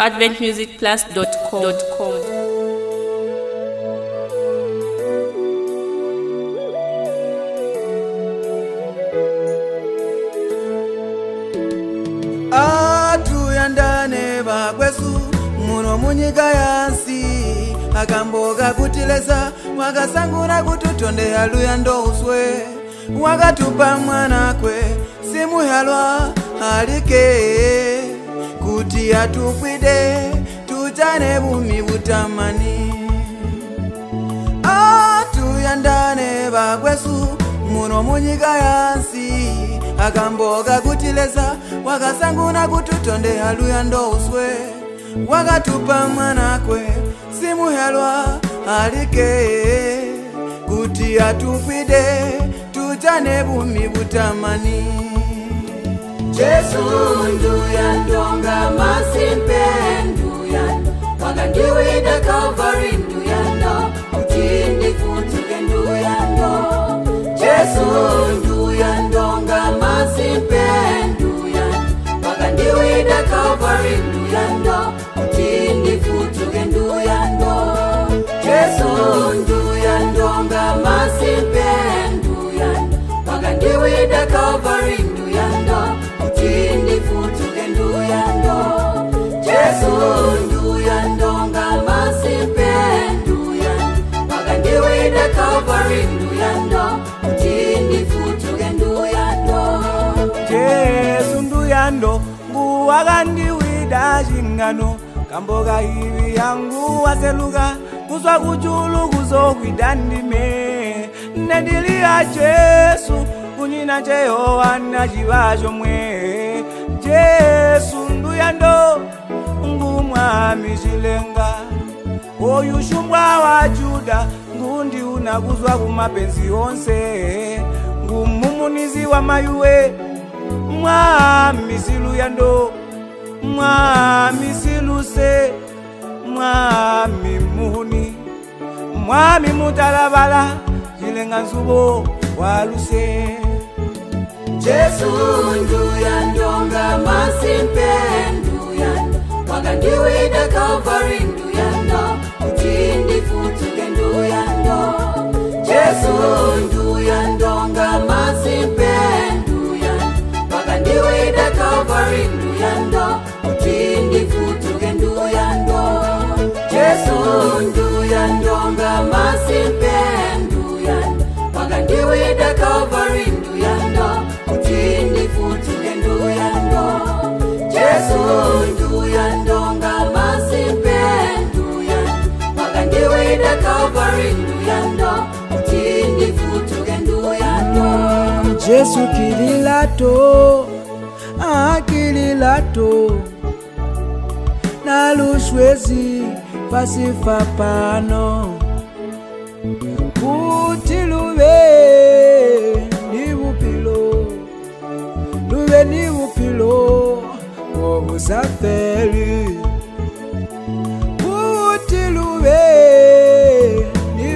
adventmusicplus.com. Atuyandane bagwesu muno munyika yansi akamboga kutileza wakasangura kututonde aluyando uswe wakatupa mwanakwe simu yalwa alike kuti atukwide tutane bumi butamani. Atuyandane bagwesu muno munyika yansi akamboga kutileza wakasanguna kututonde aluyando uswe wakatupa mwanakwe simu yalwa alike kuti atukwide tutane bumi butamani. Jesu nduyandonga masimpe nduyando wakandiwida Calvary nduyando kuti ndifutuke nduyando. Jesu nduyandonga masimpe nduyando wakandiwida Calvary nduyando kuti ndifutuke nduyando. Jesu nduyandonga masimpe nduyando wakandiwida Calvary nduyando kuti ndifutuke nduyando. Jesu nduyandonga masimpe nduyando wakandiwida Calvary nduyando kuti ndifutuke nduyando. Jesu nduyando nguwakandiwida chingano kamboga hivi yangu waseluka kuzwa kuchulu kuzokwida ndime nendilia Jesu kunyina Jehovana chivacho mwe. Jesu nduyando ngumwami chilenga oyu shumbwa wa Juda ngundi unakuzwa kumapenzi onse ngumumunizi wa mayuwe mwami siluyando mwami siluse mwami muhuni mwami mutalabala chilenga nzubo waluse. Jesu nduyandonga masimpe nduyando wakandiwida Calvary nduyando kuti ndifutuke nduyando. Jesu nduyandonga masimpe nduyando wakandiwida Calvary nduyando kuti ndifutuke nduyando. Jesu nduyandonga masimpe nduyando wakandiwida Calvary nduyando kuti ndifutuke nduyando. Jesu nduyandonga masimpe nduyando wakandiwida Calvary nduyando kuti ndifutuke nduyando. Jesu kililato akililato nalushwezi pasifa pano kuti luve ni bupilo obusaferi kuti luve ni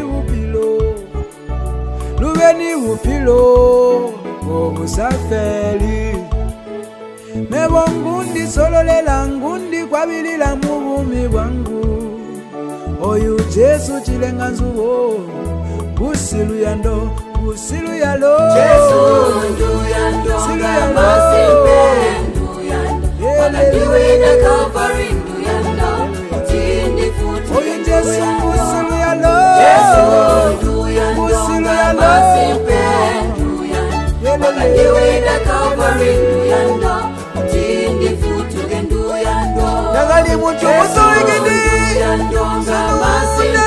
bupilo obusaferi mebo ngundi sololela ngundi kwabilila mubumi bwangu oyu Jesu chilenga nzubo busiluyando busiluyalo. Jesu nduyandonga masimpe nduyando wakandiwida Calvary nduyando kuti ndifutuke oyu Jesu busiluyalo. Jesu nduyandonga masimpe nduyando wakandiwida Calvary nduyando kuti ndifutuke nduyando. Nagali mucho musoigidi nduyandonga masimpe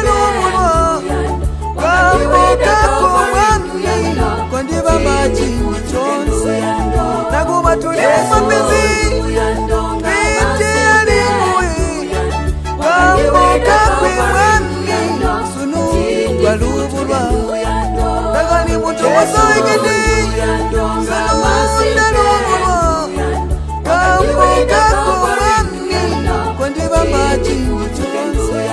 kondiba majini chonse nakuba tuli mapenzi binti alimuyi kamboka kwimwami sunu balubulwa nagali mucho musoigidi sunu ndalubulwa kamboka kwimwami kondiba majini chonse.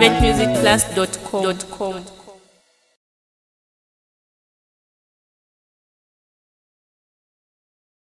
adventmusicplus.com.